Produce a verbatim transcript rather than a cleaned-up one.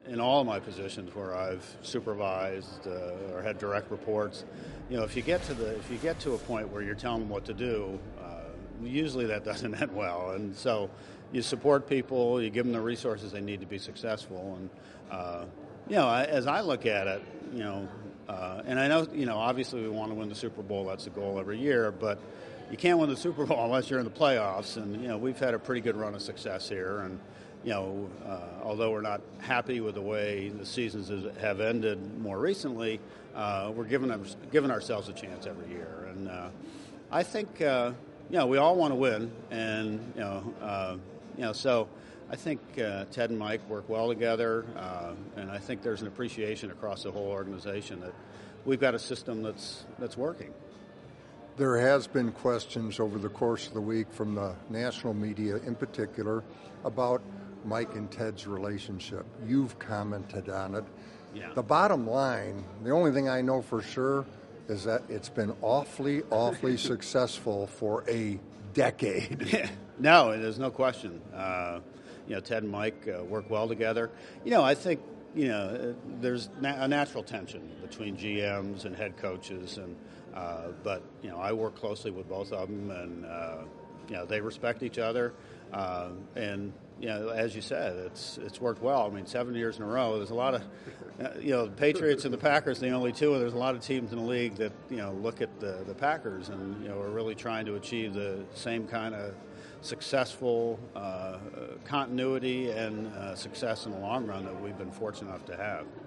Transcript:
in all of my positions where I've supervised uh, or had direct reports, you know, if you get to the if you get to a point where you're telling them what to do, uh, usually that doesn't end well. And so, you support people, you give them the resources they need to be successful. And uh, you know, I, as I look at it, you know, uh, and I know, you know, obviously we want to win the Super Bowl. That's the goal every year, but you can't win the Super Bowl unless you're in the playoffs. And you know, we've had a pretty good run of success here, and you know, uh, although we're not happy with the way the seasons have ended more recently, uh, we're giving, them, giving ourselves a chance every year. And uh, I think, uh, you know, we all want to win. And, you know, uh, you know, so I think uh, Ted and Mike work well together. Uh, and I think there's an appreciation across the whole organization that we've got a system that's that's working. There has been questions over the course of the week from the national media in particular about Mike and Ted's relationship. You've commented on it. Yeah. The bottom line, the only thing I know for sure is that it's been awfully, awfully successful for a decade. No, there's no question. Uh, you know, Ted and Mike uh, work well together. You know, I think, you know, there's na- a natural tension between G Ms and head coaches, and uh, but, you know, I work closely with both of them, and, uh, you know, they respect each other. Uh, and, you know, as you said, it's it's worked well. I mean, seven years in a row. There's a lot of, uh, you know, the Patriots and the Packers, the only two, and there's a lot of teams in the league that, you know, look at the, the Packers and, you know, are really trying to achieve the same kind of successful uh, continuity and uh, success in the long run that we've been fortunate enough to have.